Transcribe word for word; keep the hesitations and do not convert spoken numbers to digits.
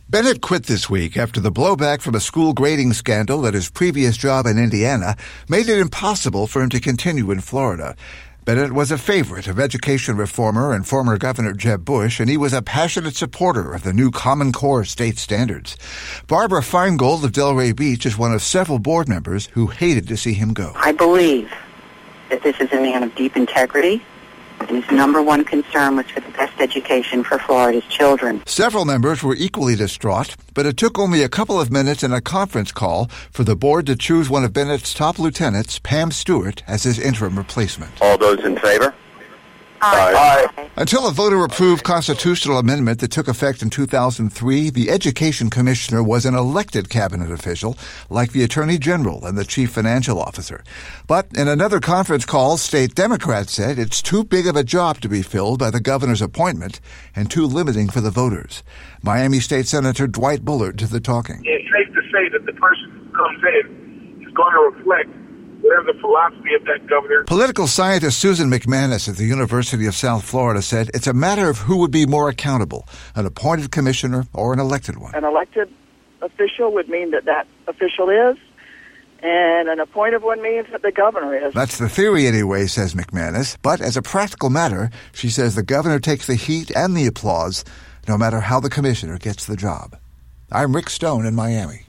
Bennett quit this week after the blowback from a school grading scandal at his previous job in Indiana made it impossible for him to continue in Florida. Bennett was a favorite of education reformer and former Governor Jeb Bush, and he was a passionate supporter of the new Common Core state standards. Barbara Feingold of Delray Beach is one of several board members who hated to see him go. I believe that this is a man of deep integrity, and his number one concern was for the best education for Florida's children. Several members were equally distraught, but it took only a couple of minutes in a conference call for the board to choose one of Bennett's top lieutenants, Pam Stewart, as his interim replacement. All those in favor? Aye. Aye. Until a voter-approved constitutional amendment that took effect in two thousand three, the Education Commissioner was an elected cabinet official, like the Attorney General and the Chief Financial Officer. But in another conference call, state Democrats said it's too big of a job to be filled by the governor's appointment and too limiting for the voters. Miami State Senator Dwight Bullard to the talking. It's safe to say that the person who comes in is going to reflect whatever the philosophy of that governor. Political scientist Susan McManus at the University of South Florida said it's a matter of who would be more accountable, an appointed commissioner or an elected one. An elected official would mean that that official is, and an appointed one means that the governor is. That's the theory anyway, says McManus. But as a practical matter, she says the governor takes the heat and the applause, no matter how the commissioner gets the job. I'm Rick Stone in Miami.